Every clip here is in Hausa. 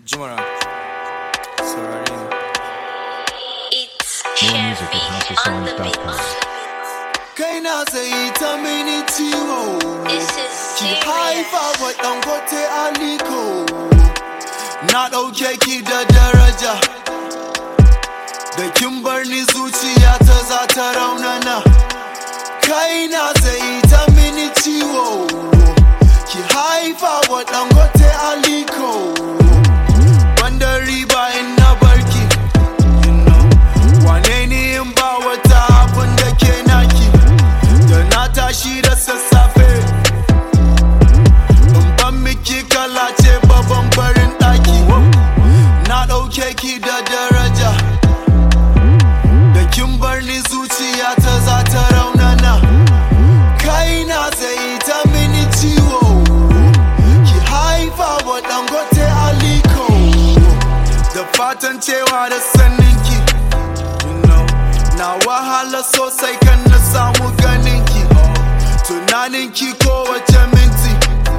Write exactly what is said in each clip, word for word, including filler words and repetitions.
Jumara. Saurare ni. It's More music at house of songs dot com. Kai na zai ta mini ciwo. This is Ki serious. haifa wa Dangote Aliko. Na ɗauke ki da daraja. Da kin bar ni zuciya ta za ta raunana. Kai na zai ta mini ciwo. Ki haifa wa Dangote Aliko. Wanda riba in na barki, you know. Wane ne in ba wata abun da ke naki. Da na tashi da sassafe, in ban miki kalace babban barin ɗaki. Na ɗauke ki da daraja. Da kin bar ni zuciya ta za ta raunana. Kai na zai ta mini ciwo. Ki haifa wa Dangote Aliko. Da fatan cewa da saninki, you know. Na wahala sosai kan na samu ganinki. Tunaninki kowace minti.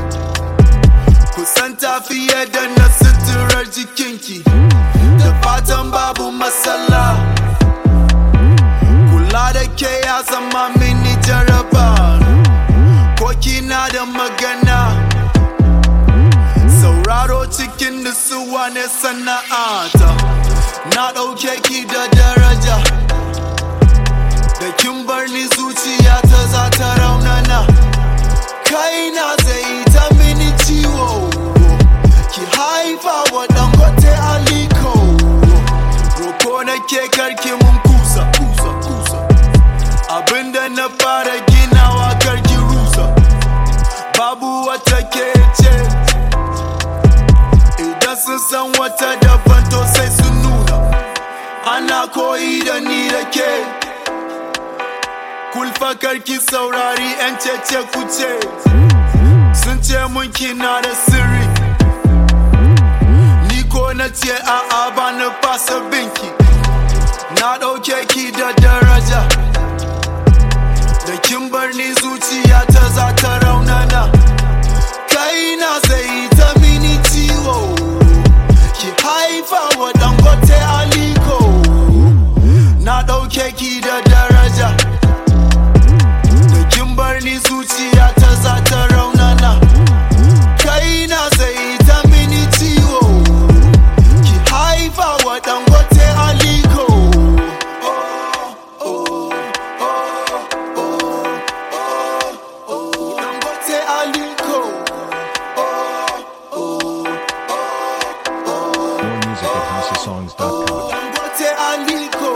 Kusanta fiye da na suturar jikinki. Da fatan babu matsala. Kula da ke ya zama mini jaraba. Ko kina da magana. Sauraro cikin nutsuwa ne sana'ata. Na ɗauke ki da daraja. Da kin bar ni zuciya ta za ta raunana. Kai na zai ta mini ciwo. Ki haifa wa Dangote Aliko. Roko na ke karki mun kusa, kusa, kusa. Abinda na fara ginawa karki rusa. Babu wata ke ce. Idan sun san wata daban to sai su nuna. Ana koyi da ni da ke. Kulfa karki saurari 'yan cece kuce. Sun ce mun kina da sirri. Ni ko na ce a'a ba na fasa binki. Na ɗauke ki da daraja. Da kin bar ni zuciya ta za ta raunana. Kai na zai ta mini ciwo. Ki haifa wa Dangote Aliko. Na ɗauke ki da daraja. Da kin bar ni zuciya ta za ta raunana. Kai na zai ta mini ciwo. Ki haifa wa Dangote Aliko. Oh, oh, oh, oh, oh, oh. Dangote Aliko. More music at house of songs dot com. Dangote Aliko.